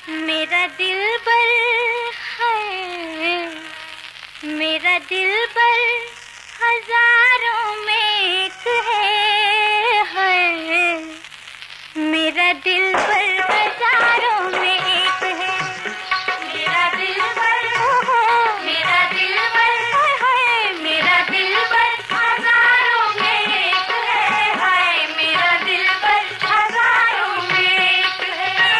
मेरा दिलबर है, मेरा दिलबर हजारों में एक है, मेरा दिलबर हजारों में एक है, मेरा दिलबर मेरा दिलबर है, मेरा दिलबर हजारों में एक है, मेरा दिलबर हजारों में एक है।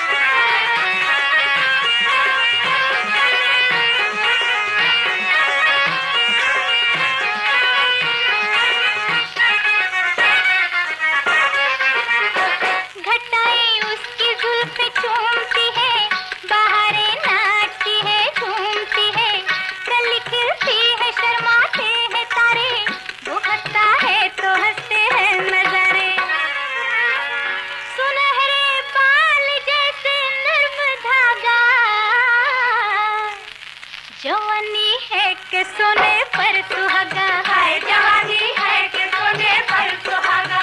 घटाएं उसकी जुल्फ़ें चूमती है, बहारें नाचती है, झूमती है, कली खिलती है, शर्माते हैं तारे, वो हंसता है तो हंसते हैं नजारे। सुनहरे बाल जैसे नर्म धागा, जवानी है कि सोने पर सुहागा, हाय जवानी है कि सोने पर सुहागा।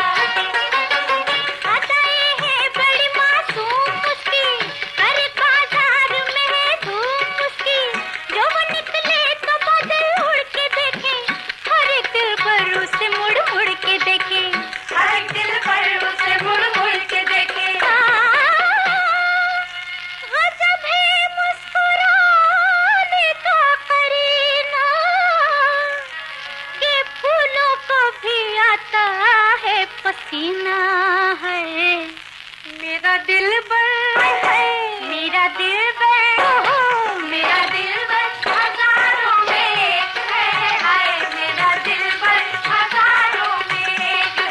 पसीना है मेरा दिलबर है, मेरा दिलबर, मेरा दिलबर हजारों में एक है, मेरा दिलबर हजारों में एक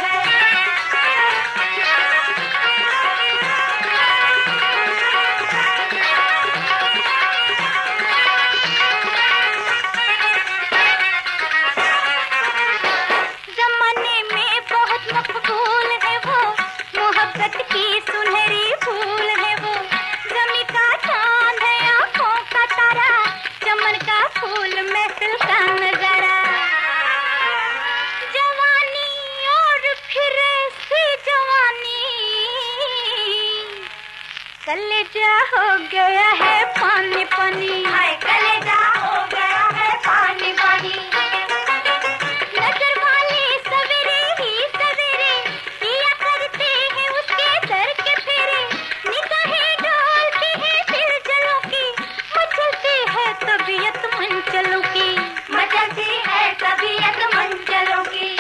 जमाने में बहुत मकबूल है वो, मोहब्बत की सुनहरी फूल है वो, ज़मीं का चांद है, आँखों का तारा, चमन का फूल, महफिल का नजारा। जवानी और फिर ऐसी जवानी, कलेजा हो गया है पानी पानी, हाय कलेजा हो गया है पानी पानी। नजर वाले सवेरे ही सवेरे किया करते हैं उसके सर के फेरे, निगाहें डालती है दिलजलों की, मचलती है तबीयत मंचलों की, मचलती है तबीयत मंचलों की।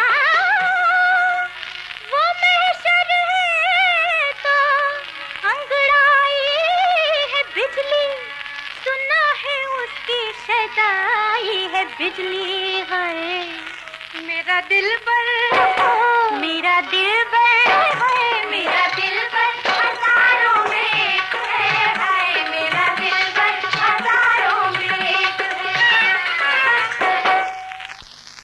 वो महशर है तो अंगड़ाई है बिजली, सुना है उसकी सदाई है बिजली है, मेरा दिलबर